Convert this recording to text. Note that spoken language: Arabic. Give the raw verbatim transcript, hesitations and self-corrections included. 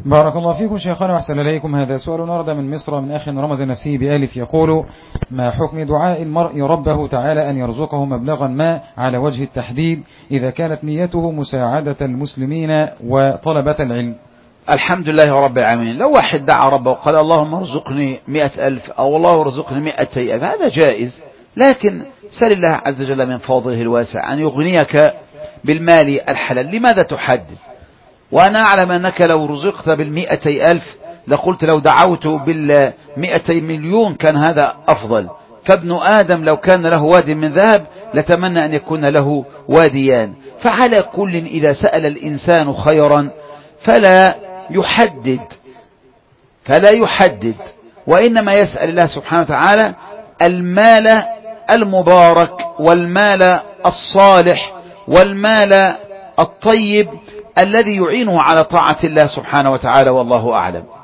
بارك الله فيكم شيخنا وأحسن إليكم. هذا سؤال ورد من مصر من أخ رمز نفسه بألف يقول: ما حكم دعاء المرء ربه تعالى أن يرزقه مبلغا ما على وجه التحديد إذا كانت نيته مساعدة المسلمين وطلبة العلم؟ الحمد لله رب العالمين. لو واحد دعا ربه وقال اللهم ارزقني مئة ألف أو الله ارزقني مئتي ألف هذا جائز، لكن سل الله عز وجل من فضله الواسع أن يغنيك بالمال الحلال. لماذا تحدد؟ وأنا أعلم أنك لو رزقت بالمئتي ألف لقلت لو دعوت بالمئتي مليون كان هذا أفضل. فابن آدم لو كان له واد من ذهب لتمنى أن يكون له واديان. فعلى كل إذا سأل الإنسان خيرا فلا يحدد فلا يحدد وإنما يسأل الله سبحانه وتعالى المال المبارك والمال الصالح والمال الطيب الذي يعينه على طاعة الله سبحانه وتعالى، والله أعلم.